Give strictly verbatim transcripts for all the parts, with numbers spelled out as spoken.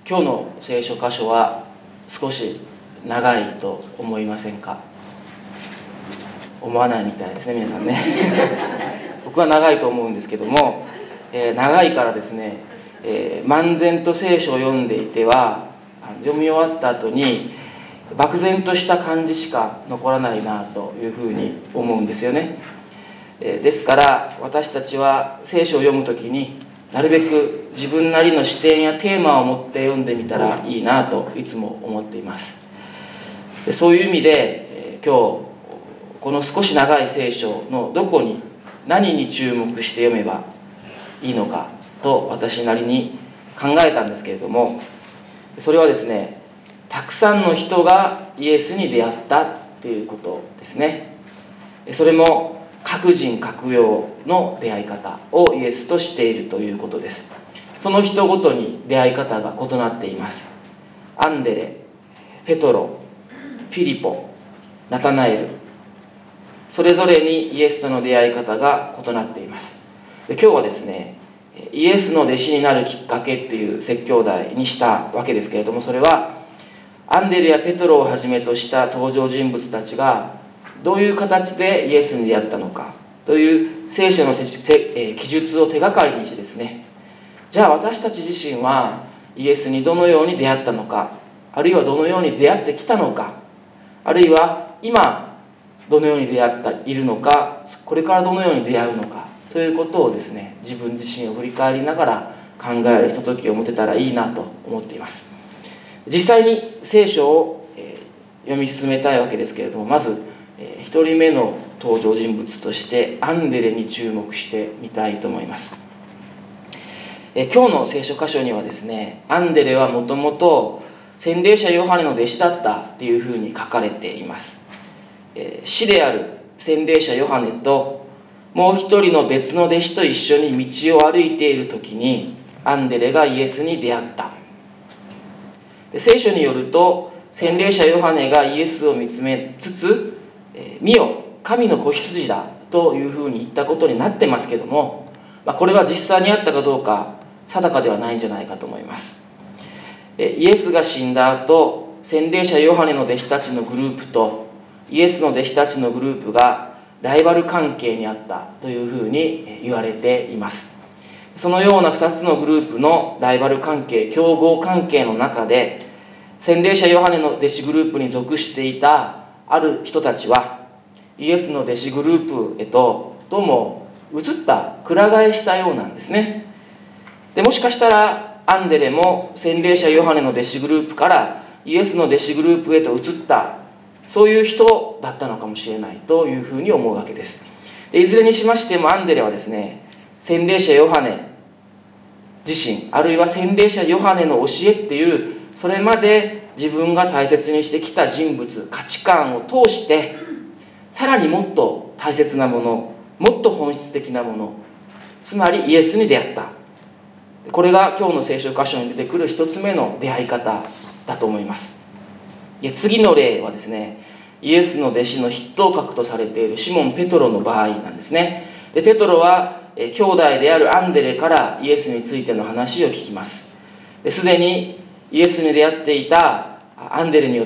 今日の聖書箇所は少し長いと思いませんか？思わないみたいですね、皆さんね僕は長いと思うんですけども、えー、長いからですね、えー、漫然と聖書を読んでいては読み終わった後に漠然とした感じしか残らないなというふうに思うんですよね。えー、ですから私たちは聖書を読むときになるべく自分なりの視点やテーマを持って読んでみたらいいなといつも思っています。でそういう意味で、えー、今日この少し長い聖書のどこに何に注目して読めばいいのかと私なりに考えたんですけれども、それはですね、たくさんの人がイエスに出会ったっていうことですね。それも各人各様の出会い方をイエスとしているということです。その人ごとに出会い方が異なっています。アンデレ、ペトロ、フィリポ、ナタナエル、それぞれにイエスとの出会い方が異なっています。で今日はですね、イエスの弟子になるきっかけっていう説教題にしたわけですけれども、それはアンデレやペトロをはじめとした登場人物たちがどういう形でイエスに出会ったのかという聖書の手手記述を手がかりにしてですね、じゃあ私たち自身はイエスにどのように出会ったのか、あるいはどのように出会ってきたのか、あるいは今どのように出会っているのか、これからどのように出会うのかということをですね、自分自身を振り返りながら考えるひとときを持てたらいいなと思っています。実際に聖書を読み進めたいわけですけれども、まずひとりめの登場人物としてアンデレに注目してみたいと思います。今日の聖書箇所にはですね、アンデレはもともと洗礼者ヨハネの弟子だったというふうに書かれています。師である洗礼者ヨハネともう一人の別の弟子と一緒に道を歩いている時にアンデレがイエスに出会った。聖書によると洗礼者ヨハネがイエスを見つめつつ、見よ神の子羊だというふうに言ったことになってますけども、まあ、これは実際にあったかどうか定かではないんじゃないかと思います。イエスが死んだ後、洗礼者ヨハネの弟子たちのグループとイエスの弟子たちのグループがライバル関係にあったというふうに言われています。そのようなふたつのグループのライバル関係、競合関係の中で、洗礼者ヨハネの弟子グループに属していたある人たちはイエスの弟子グループへとどうも移ったくら替えしたようなんですね。でもしかしたらアンデレも洗礼者ヨハネの弟子グループからイエスの弟子グループへと移った、そういう人だったのかもしれないというふうに思うわけです。でいずれにしましてもアンデレはですね、洗礼者ヨハネ自身、あるいは洗礼者ヨハネの教えっていうそれまで自分が大切にしてきた人物、価値観を通してさらにもっと大切なもの、もっと本質的なもの、つまりイエスに出会った。これが今日の聖書箇所に出てくる一つ目の出会い方だと思います。で次の例はですね、イエスの弟子の筆頭格とされているシモン・ペトロの場合なんですね。でペトロは兄弟であるアンデレからイエスについての話を聞きます。すでにイエスに出会っていたアンデレによって、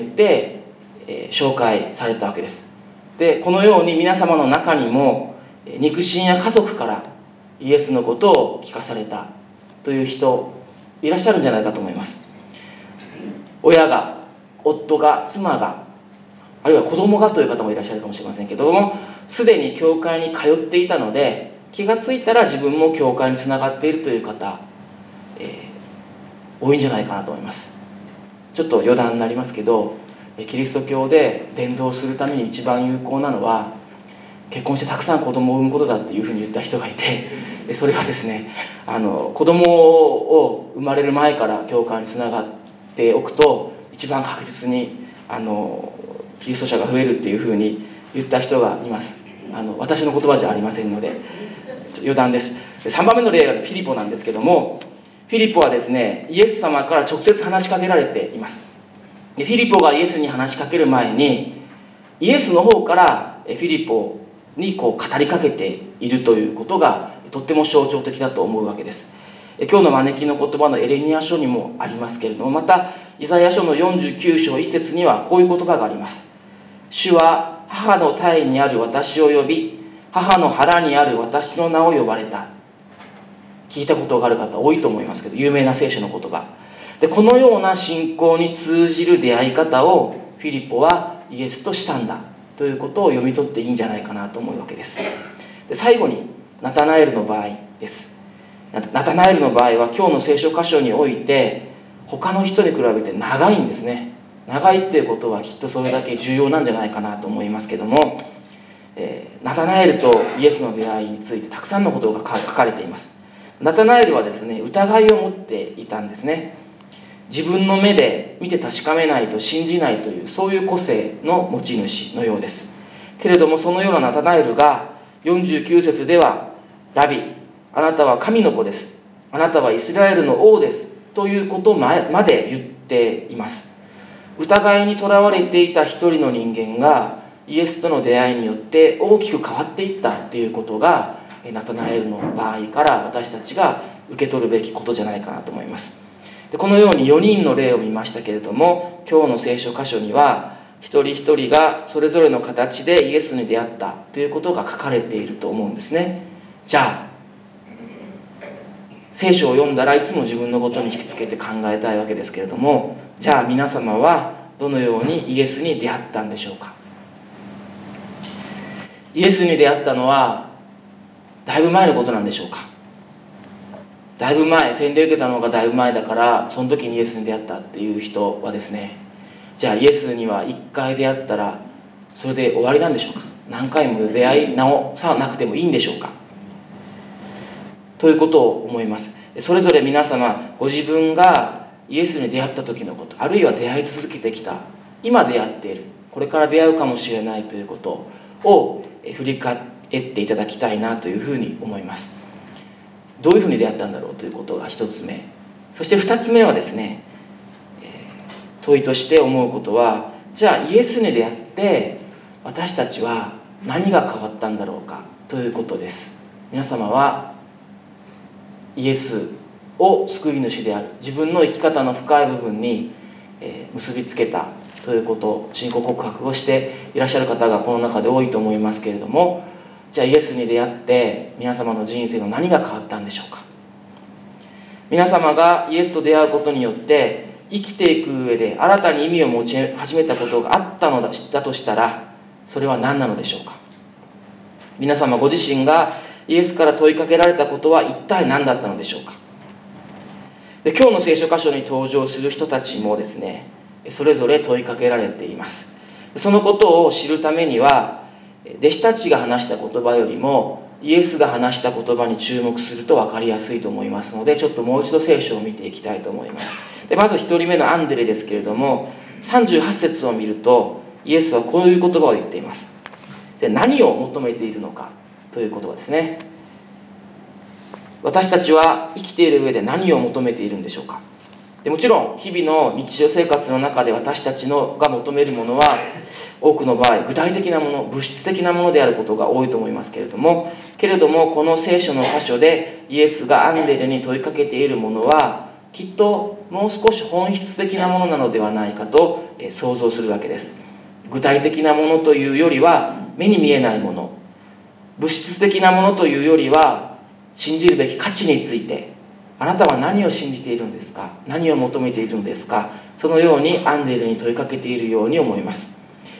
えー、紹介されたわけです。でこのように皆様の中にも肉親や家族からイエスのことを聞かされたという人いらっしゃるんじゃないかと思います。親が、夫が、妻が、あるいは子供がという方もいらっしゃるかもしれませんけども、すでに教会に通っていたので気がついたら自分も教会につながっているという方、えー、多いんじゃないかなと思います。ちょっと余談になりますけど、キリスト教で伝道するために一番有効なのは結婚してたくさん子供を産むことだっていうふうに言った人がいて、それはですね、あの子供を生まれる前から教会につながっておくと一番確実にあのキリスト者が増えるっていうふうに言った人がいます。あの私の言葉じゃありませんので余談です。さんばんめの例がフィリポなんですけども、フィリポはですね、イエス様から直接話しかけられています。でフィリポがイエスに話しかける前にイエスの方からフィリポにこう語りかけているということがとっても象徴的だと思うわけです。 今日の招きの言葉のエレミヤ書にもありますけれども、またイザヤ書のよんじゅうきゅう章いち節にはこういう言葉があります。主は母の胎にある私を呼び、母の腹にある私の名を呼ばれた。聞いたことがある方多いと思いますけど、有名な聖書の言葉で、このような信仰に通じる出会い方をフィリポはイエスとしたんだということを読み取っていいんじゃないかなと思うわけです。で、最後にナタナエルの場合です。ナタナエルの場合は今日の聖書箇所において他の人に比べて長いんですね。長いっていうことはきっとそれだけ重要なんじゃないかなと思いますけども、えー、ナタナエルとイエスの出会いについてたくさんのことが書かれています。ナタナエルはですね、疑いを持っていたんですね。自分の目で見て確かめないと信じないという、そういう個性の持ち主のようです。けれどもそのようなナタナエルがよんじゅうきゅう節では、ラビ、あなたは神の子です、あなたはイスラエルの王ですということまで言っています。疑いにとらわれていた一人の人間がイエスとの出会いによって大きく変わっていったということが、ナタナエルの場合から私たちが受け取るべきことじゃないかなと思います。で、このようによにんの例を見ましたけれども、今日の聖書箇所には一人一人がそれぞれの形でイエスに出会ったということが書かれていると思うんですね。じゃあ聖書を読んだらいつも自分のことに引きつけて考えたいわけですけれども、じゃあ皆様はどのようにイエスに出会ったんでしょうか。イエスに出会ったのはだいぶ前のことなんでしょうか。だいぶ前、洗礼受けたのがだいぶ前だからその時にイエスに出会ったっていう人はですね、じゃあイエスにはいっかい出会ったらそれで終わりなんでしょうか。何回も出会い直さなくてもいいんでしょうかということを思います。それぞれ皆様ご自分がイエスに出会った時のこと、あるいは出会い続けてきた、今出会っている、これから出会うかもしれないということを振り返っていただきたいなというふうに思います。どういうふうに出会ったんだろうということが一つ目。そして二つ目はですね、問いとして思うことは、じゃあイエスに出会って私たちは何が変わったんだろうかということです。皆様はイエスを救い主である、自分の生き方の深い部分に結びつけたということ、信仰告白をしていらっしゃる方がこの中で多いと思いますけれども、じゃあイエスに出会って皆様の人生の何が変わったんでしょうか。皆様がイエスと出会うことによって生きていく上で新たに意味を持ち始めたことがあったのだとしたら、それは何なのでしょうか。皆様ご自身がイエスから問いかけられたことは一体何だったのでしょうか。で、今日の聖書箇所に登場する人たちもですね、それぞれ問いかけられています。そのことを知るためには、弟子たちが話した言葉よりもイエスが話した言葉に注目すると分かりやすいと思いますので、ちょっともう一度聖書を見ていきたいと思います。で、まず一人目のアンデレですけれども、さんじゅうはち節を見るとイエスはこういう言葉を言っています。で、何を求めているのかということはですね、私たちは生きている上で何を求めているんでしょうか。で、もちろん日々の日常生活の中で私たちのが求めるものは多くの場合具体的なもの、物質的なものであることが多いと思いますけれども、けれどもこの聖書の箇所でイエスがアンデレに問いかけているものはきっともう少し本質的なものなのではないかと想像するわけです。具体的なものというよりは目に見えないもの、物質的なものというよりは信じるべき価値について、あなたは何を信じているんですか、何を求めているのですか、そのようにアンデレに問いかけているように思います。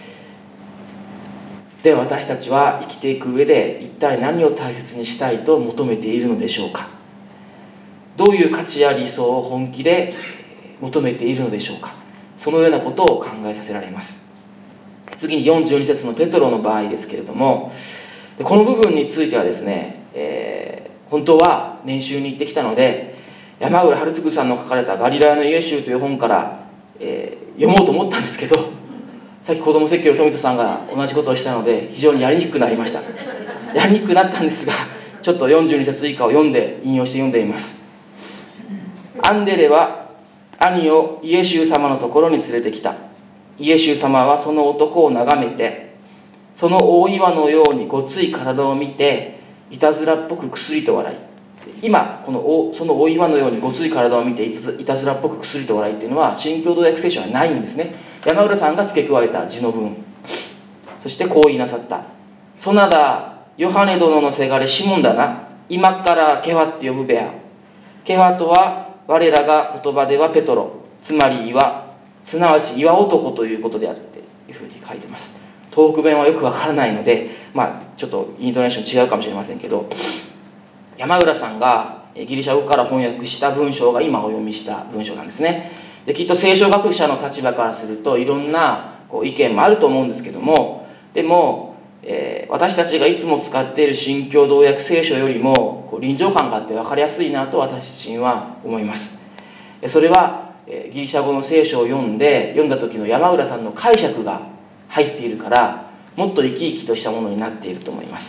で、私たちは生きていく上で一体何を大切にしたいと求めているのでしょうか。どういう価値や理想を本気で求めているのでしょうか。そのようなことを考えさせられます。次によんじゅうに節のペトロの場合ですけれども、この部分についてはですね、えー、本当は練習に行ってきたので山浦春嗣さんの書かれたガリラヤの家集という本から、えー、読もうと思ったんですけど、さっき子ども説教の富田さんが同じことをしたので非常にやりにくくなりました。やりにくくなったんですが、ちょっとよんじゅうに節以下を読んで引用して読んでみます。アンデレは兄をイエシュ様のところに連れてきた。イエシュ様はその男を眺めて、その大岩のようにごつい体を見ていたずらっぽくくすりと笑い、 今このその大岩のようにごつい体を見ていたずらっぽくくすりと笑いっていうのは新共同訳聖書はないんですね。山浦さんが付け加えた字の文。そしてこう言いなさった。そなだヨハネ殿のせがれシモンだな。今からケファって呼ぶべや。ケファとは我らが言葉ではペトロ、つまり岩、すなわち岩男ということであるっていうふうに書いてます。東北弁はよくわからないので、まあちょっとイントネーション違うかもしれませんけど、山浦さんがギリシャ語から翻訳した文章が今お読みした文章なんですね。できっと聖書学者の立場からするといろんなこう意見もあると思うんですけども、でも、えー、私たちがいつも使っている新共同訳聖書よりもこう臨場感があって分かりやすいなと私自身は思います。それはギリシャ語の聖書を読んで読んだ時の山浦さんの解釈が入っているから、もっと生き生きとしたものになっていると思います。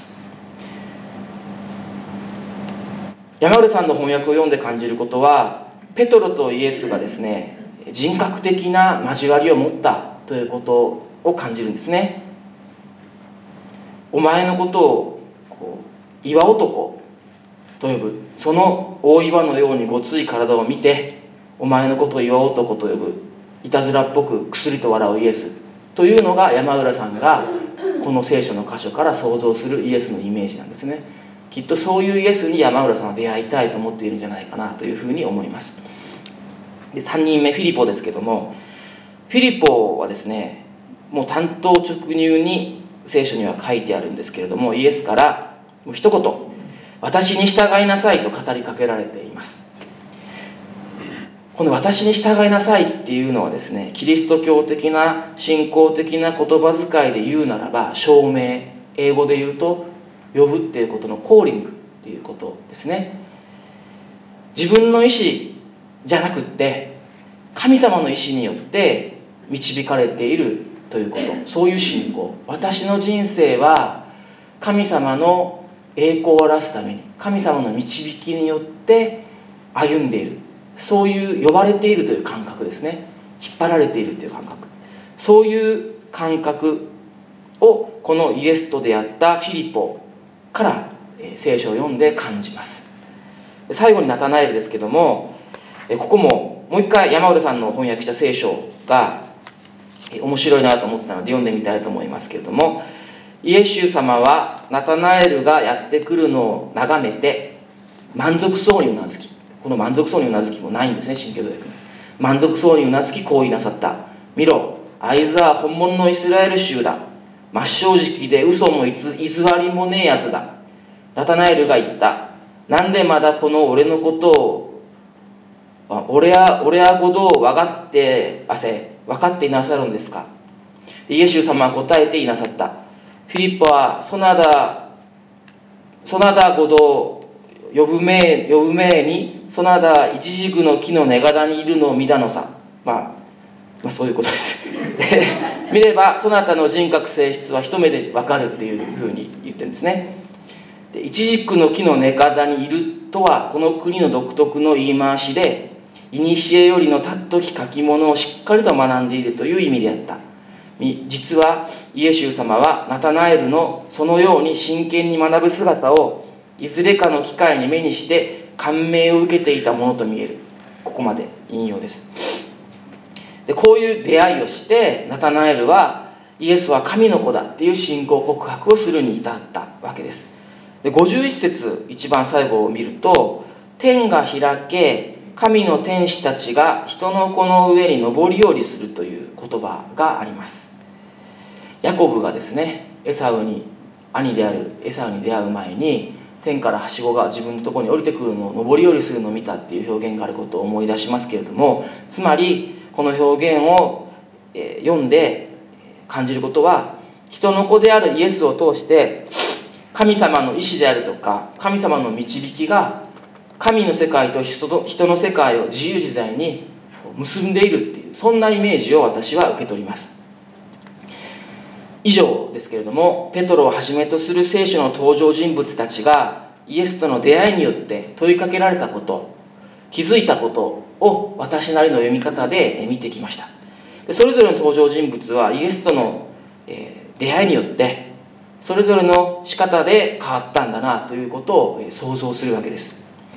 山浦さんの翻訳を読んで感じることは、ペトロとイエスがですね、人格的な交わりを持ったということを感じるんですね。お前のことをこう岩男と呼ぶ、その大岩のようにごつい体を見て、お前のことを岩男と呼ぶ、いたずらっぽくくすりと笑うイエスというのが山浦さんがこの聖書の箇所から想像するイエスのイメージなんですね。きっとそういうイエスに山浦さんは出会いたいと思っているんじゃないかなというふうに思います。でさんにんめフィリポですけども、フィリポはですね、もう単刀直入に聖書には書いてあるんですけれども、イエスからもう一言、私に従いなさいと語りかけられています。この私に従いなさいっていうのはですね、キリスト教的な信仰的な言葉遣いで言うならば証明、英語で言うと呼ぶっていうことのコーリングっていうことですね。自分の意思じゃなくって神様の意思によって導かれているということ、そういう信仰。私の人生は神様の栄光を表すために、神様の導きによって歩んでいる、そういう呼ばれているという感覚ですね。引っ張られているという感覚、そういう感覚をこのイエスと出会ったフィリポから聖書を読んで感じます。最後にナタナエルですけども、ここももう一回山浦さんの翻訳した聖書が面白いなと思ったので読んでみたいと思いますけれども、イエス様はナタナエルがやってくるのを眺めて満足そうにうなずき、この満足そうにうなずきもないんですね、新共同訳に。満足そうにうなずきこう言いなさった。見ろ、あいつは本物のイスラエル衆だ。真っ正直で嘘も偽りもねえやつだ。ナタナエルが言った。なんでまだこの俺のことを俺や俺やごどを分かってあせ分かっていなさるんですか。イエス様は答えていなさった。フィリッポはそなたそなたごどを呼ぶ前呼ぶ前にそなたイチジクの木の根柄にいるのを見たのさ。まあ、まあそういうことです見ればそなたの人格性質は一目で分かるっていうふうに言ってるんですね。でイチジクの木の根柄にいるとはこの国の独特の言い回しで、古よりのたっとき書き物をしっかりと学んでいるという意味であった。実はイエシュ様はナタナエルのそのように真剣に学ぶ姿をいずれかの機会に目にして感銘を受けていたものと見える。ここまで引用です。でこういう出会いをしてナタナエルはイエスは神の子だっていう信仰告白をするに至ったわけです。でごじゅういち節一番最後を見ると、天が開け神の天使たちが人の子の上に上り下りするという言葉があります。ヤコブがですね、エサウに兄であるエサウに出会う前に天からはしごが自分のところに降りてくるのを上り下りするのを見たっていう表現があることを思い出しますけれども、つまりこの表現を読んで感じることは、人の子であるイエスを通して神様の意志であるとか神様の導きが神の世界と人の世界を自由自在に結んでいるっていう、そんなイメージを私は受け取ります。以上ですけれども、ペトロをはじめとする聖書の登場人物たちがイエスとの出会いによって問いかけられたこと、気づいたことを私なりの読み方で見てきました。それぞれの登場人物はイエスとの出会いによってそれぞれの仕方で変わったんだなということを想像するわけです。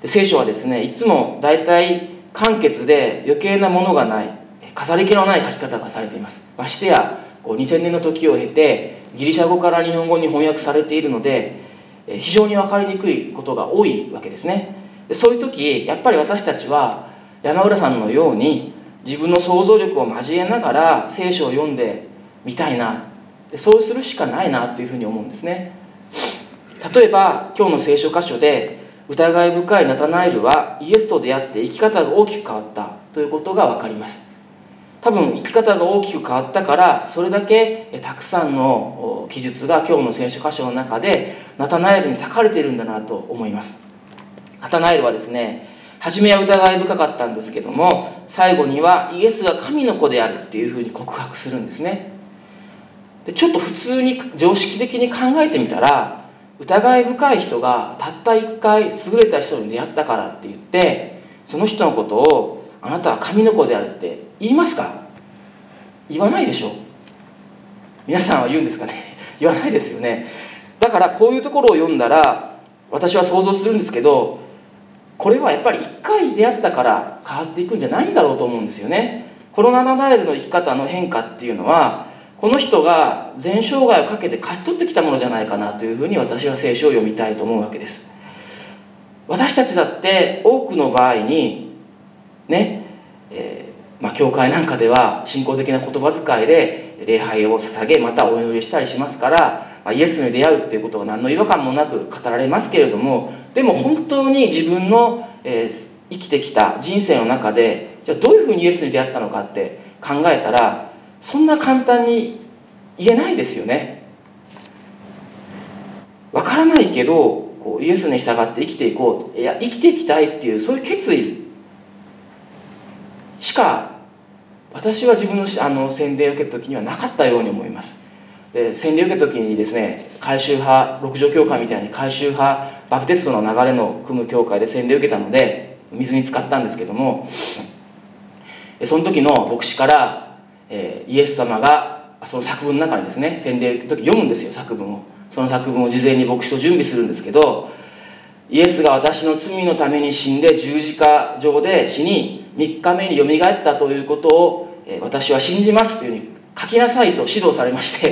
で聖書はですね、いつも大体簡潔で余計なものがない、飾り気のない書き方がされています。ましてやこうにせんねんの時を経てギリシャ語から日本語に翻訳されているので、非常に分かりにくいことが多いわけですね。でそういう時やっぱり私たちは山浦さんのように自分の想像力を交えながら聖書を読んでみたいな、そうするしかないなというふうに思うんですね。例えば今日の聖書箇所で疑い深いナタナエルはイエスと出会って生き方が大きく変わったということが分かります。多分生き方が大きく変わったからそれだけたくさんの記述が今日の聖書箇所の中でナタナエルに割かれているんだなと思います。ナタナエルはですね、初めは疑い深かったんですけども、最後にはイエスが神の子であるっていうふうに告白するんですね。でちょっと普通に常識的に考えてみたら、疑い深い人がたった一回優れた人に出会ったからって言ってその人のことをあなたは神の子であるって言いますか？言わないでしょ。皆さんは言うんですかね。言わないですよね。だからこういうところを読んだら私は想像するんですけど、これはやっぱり一回出会ったから変わっていくんじゃないんだろうと思うんですよね。コロナナダエルの生き方の変化っていうのはこの人が全生涯をかけて勝ち取ってきたものじゃないかなというふうに私は聖書を読みたいと思うわけです。私たちだって多くの場合にね、えーまあ、教会なんかでは信仰的な言葉遣いで礼拝を捧げ、またお祈りしたりしますから、まあ、イエスに出会うっていうことが何の違和感もなく語られますけれども、でも本当に自分の、えー、生きてきた人生の中でじゃあどういうふうにイエスに出会ったのかって考えたらそんな簡単に言えないですよね。わからないけどこうイエスに従って生きていこう、いや生きていきたいっていうそういう決意しか私は自分のあの洗礼を受けた時にはなかったように思います。で洗礼を受けた時にですね、改宗派六条教会みたいに改宗派バプテストの流れの組む教会で洗礼を受けたので水に浸かったんですけども、その時の牧師から、えー、イエス様がその作文の中にですね、洗礼の時読むんですよ、作文を。その作文を事前に牧師と準備するんですけど、イエスが私の罪のために死んで十字架上で死にみっかめによみがえったということを私は信じますというふうに書きなさいと指導されまして、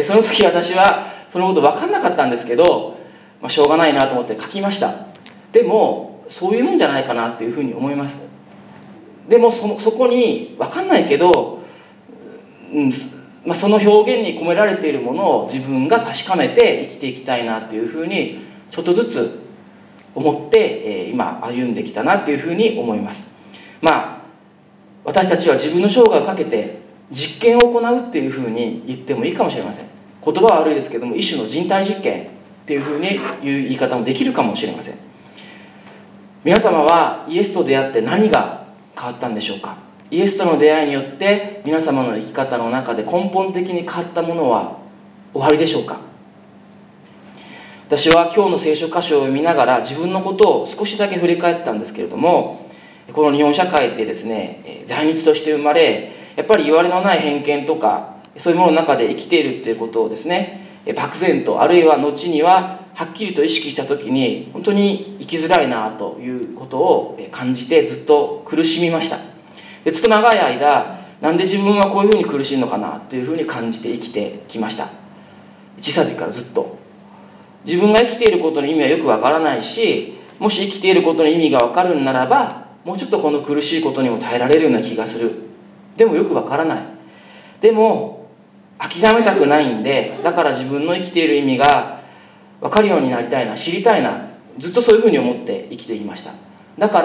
その時私はそのこと分かんなかったんですけど、まあ、しょうがないなと思って書きました。でもそういうもんじゃないかなというふうに思います。でも そ, そこに分かんないけど、うんまあ、その表現に込められているものを自分が確かめて生きていきたいなというふうにちょっとずつ思って、えー、今歩んできたなというふうに思います。まあ私たちは自分の生涯をかけて実験を行うっていうふうに言ってもいいかもしれません。言葉は悪いですけども一種の人体実験っていうふうに言う言い方もできるかもしれません。皆様はイエスと出会って何が変わったんでしょうか。イエスとの出会いによって皆様の生き方の中で根本的に変わったものはおありでしょうか。私は今日の聖書箇所を読みながら自分のことを少しだけ振り返ったんですけれども、この日本社会でですね、在日として生まれやっぱり言われのない偏見とかそういうものの中で生きているということをですね、漠然とあるいは後にははっきりと意識した時に本当に生きづらいなということを感じてずっと苦しみました。でずっと長い間なんで自分はこういうふうに苦しいのかなというふうに感じて生きてきました。小さい時からずっと自分が生きていることの意味はよくわからないし、もし生きていることの意味がわかるならばもうちょっとこの苦しいことにも耐えられるような気がする。でもよくわからない。でも諦めたくないんで、だから自分の生きている意味が分かるようになりたいな、知りたいな、ずっとそういうふうに思って生きていました。だから、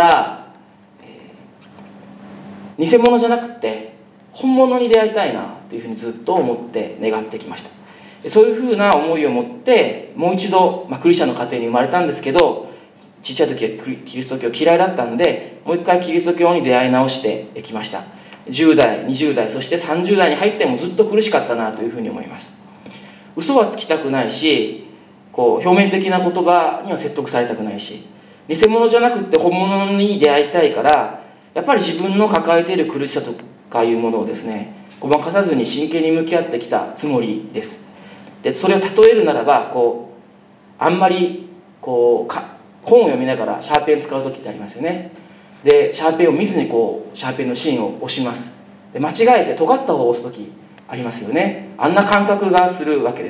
えー、偽物じゃなくて本物に出会いたいなというふうにずっと思って願ってきました。そういうふうな思いを持ってもう一度、まあ、クリスチャンの家庭に生まれたんですけど、小さい時はキリスト教嫌いだったんでもう一回キリスト教に出会い直してきました。じゅう代にじゅう代そしてさんじゅう代に入ってもずっと苦しかったなというふうに思います。嘘はつきたくないし、こう表面的な言葉には説得されたくないし、偽物じゃなくって本物に出会いたいから、やっぱり自分の抱えている苦しさとかいうものをですねごまかさずに真剣に向き合ってきたつもりです。でそれを例えるならばこうあんまりこうか本を読みながらシャーペン使う時ってありますよね。でシャーペンを見ずにこうシャーペンの芯を押します。で間違えて尖った方を押す時ありますよね。あんな感覚がするわけです。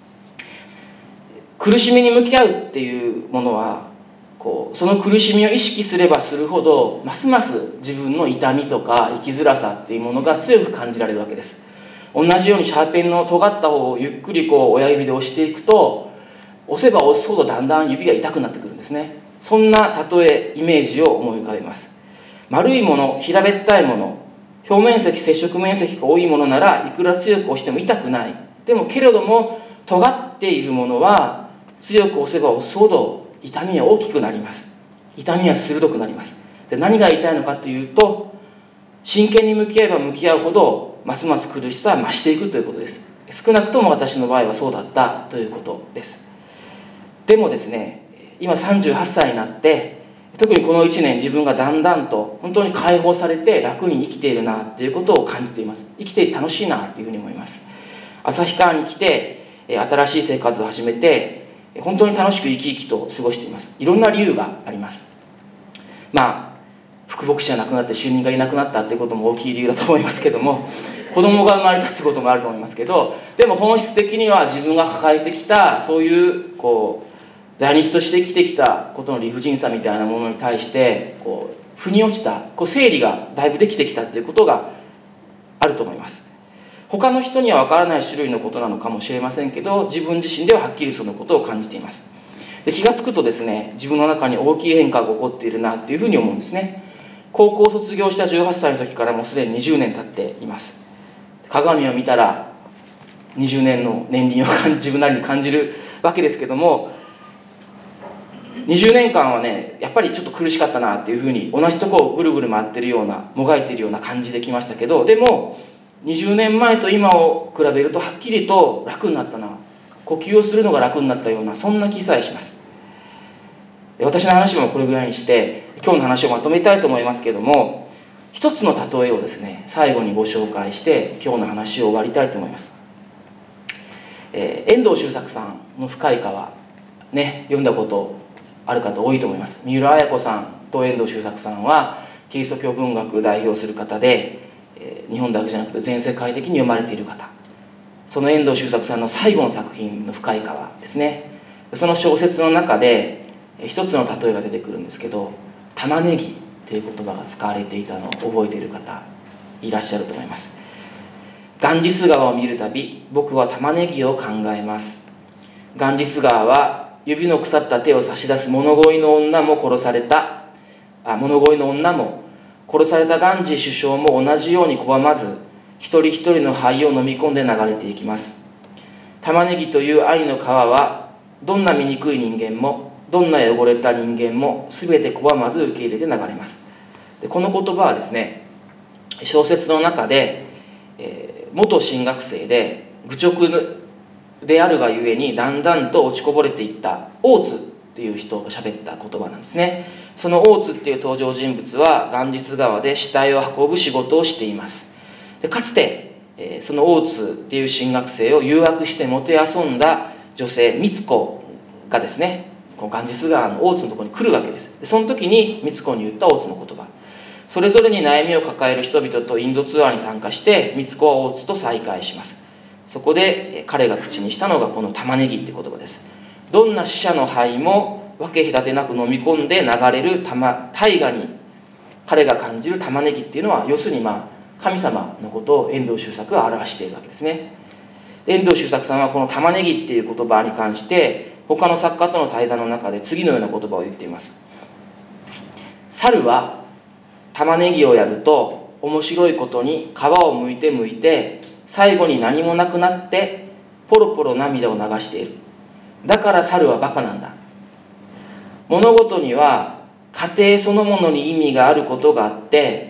苦しみに向き合うっていうものはこうその苦しみを意識すればするほどますます自分の痛みとか生きづらさっていうものが強く感じられるわけです。同じようにシャーペンの尖った方をゆっくりこう親指で押していくと、押せば押すほどだんだん指が痛くなってくるんですね。そんな例えイメージを思い浮かべます。丸いもの、平べったいもの、表面積接触面積が多いものならいくら強く押しても痛くない。でもけれども尖っているものは強く押せば押すほど痛みは大きくなります。痛みは鋭くなります。で何が痛いのかというと、真剣に向き合えば向き合うほどますます苦しさは増していくということです。少なくとも私の場合はそうだったということです。でもですね、今さんじゅうはっさいになって、特にこのいちねん自分がだんだんと本当に解放されて楽に生きているなということを感じています。生きて楽しいなというふうに思います。旭川に来て新しい生活を始めて本当に楽しく生き生きと過ごしています。いろんな理由があります。まあ副牧師じゃなくなって収入がいなくなったっていうことも大きい理由だと思いますけども、子供が生まれたってこともあると思いますけど、でも本質的には自分が抱えてきたそういうこう在日として生きてきたことの理不尽さみたいなものに対してこう腑に落ちたこう整理がだいぶできてきたっていうことがあると思います。他の人には分からない種類のことなのかもしれませんけど、自分自身でははっきりそのことを感じています。で気がつくとですね、自分の中に大きい変化が起こっているなっていうふうに思うんですね。高校を卒業したじゅうはっさいの時からもうすでににじゅうねん経っています。鏡を見たらにじゅうねんの年輪を自分なりに感じるわけですけども、にじゅうねんかんはねやっぱりちょっと苦しかったなっていうふうに、同じとこをぐるぐる回ってるような、もがいてるような感じできましたけど、でもにじゅうねんまえと今を比べるとはっきりと楽になったな、呼吸をするのが楽になったような、そんな気さえします。私の話もこれぐらいにして今日の話をまとめたいと思いますけれども、一つの例えをですね最後にご紹介して今日の話を終わりたいと思います。えー、遠藤周作さんの深い川ね、読んだことある方多いと思います。三浦綾子さんと遠藤周作さんはキリスト教文学を代表する方で、えー、日本だけじゃなくて全世界的に読まれている方。その遠藤周作さんの最後の作品の深い川ですね。その小説の中で一つの例えが出てくるんですけど、玉ねぎっていう言葉が使われていたのを覚えている方いらっしゃると思います。ガンジス川を見るたび僕は玉ねぎを考えます。ガンジス川は指の腐った手を差し出す物乞いの女も殺されたあ物乞いの女も殺されたガンジー首相も同じように拒まず、一人一人の灰を飲み込んで流れていきます。玉ねぎという愛の川はどんな醜い人間もどんな汚れた人間も全て拒まず受け入れて流れます。でこの言葉はですね、小説の中で、えー、元神学生で愚直であるがゆえにだんだんと落ちこぼれていった大津っていう人が喋った言葉なんですね。その大津っていう登場人物はガンジス川で死体を運ぶ仕事をしています。でかつて、えー、その大津っていう神学生を誘惑してもてあそんだ女性美津子がですね、このガンジス川の大津のところに来るわけです。でその時に美津子に言った大津の言葉、それぞれに悩みを抱える人々とインドツアーに参加して美津子は大津と再会します。そこで彼が口にしたのがこの玉ねぎって言葉です。どんな死者の灰も分け隔てなく飲み込んで流れる玉大河に彼が感じる玉ねぎっていうのは、要するにまあ神様のことを遠藤周作が表しているわけですね。遠藤周作さんはこの玉ねぎっていう言葉に関して他の作家との対談の中で次のような言葉を言っています。猿は玉ねぎをやると面白いことに皮をむいてむいて最後に何もなくなってポロポロ涙を流している。だから猿はバカなんだ。物事には過程そのものに意味があることがあって、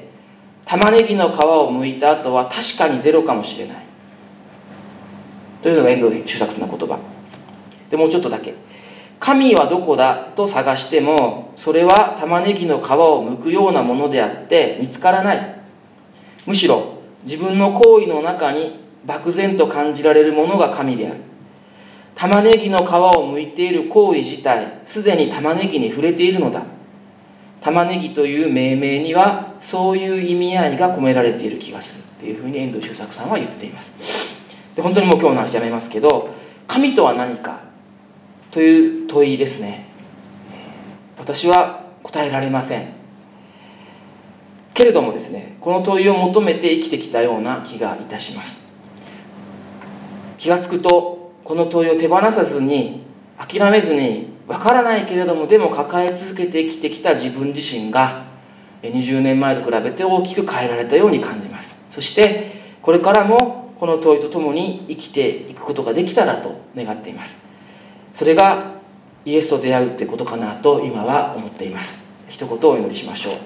玉ねぎの皮をむいた後は確かにゼロかもしれないというのが遠藤周作さんの言葉で、もうちょっとだけ、神はどこだと探してもそれは玉ねぎの皮を剥くようなものであって見つからない。むしろ自分の行為の中に漠然と感じられるものが神である。 玉ねぎの皮を剥いている行為自体、すでに玉ねぎに触れているのだ。玉ねぎという命名にはそういう意味合いが込められている気がするというふうに遠藤周作さんは言っています。で、本当にもう今日の話やめますけど、神とは何かという問いですね。私は答えられませんけれどもですね、この問いを求めて生きてきたような気がいたします。気がつくとこの問いを手放さずに、諦めずに、わからないけれどもでも抱え続けて生きてきた自分自身がにじゅうねんまえと比べて大きく変えられたように感じます。そしてこれからもこの問いとともに生きていくことができたらと願っています。それがイエスと出会うってことかなと今は思っています。一言お祈りしましょう。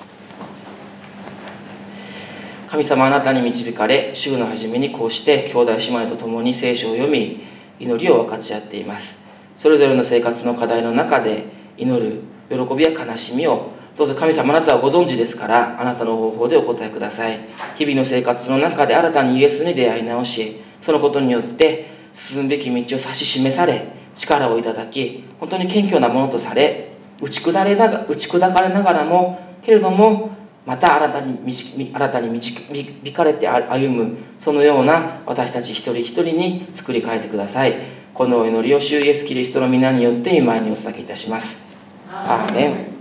神様、あなたに導かれ、週の初めにこうして兄弟姉妹と共に聖書を読み、祈りを分かち合っています。それぞれの生活の課題の中で祈る喜びや悲しみをどうぞ神様、あなたはご存知ですから、あなたの方法でお答えください。日々の生活の中で新たにイエスに出会い直し、そのことによって進むべき道を指し示され、力をいただき、本当に謙虚なものとされ、打ち砕かれなが打ち砕かれながらもけれども、また新たに新たに導かれて歩む、そのような私たち一人一人に作り変えてください。このお祈りを主イエスキリストの皆によって御前にお捧げいたします。アーメン。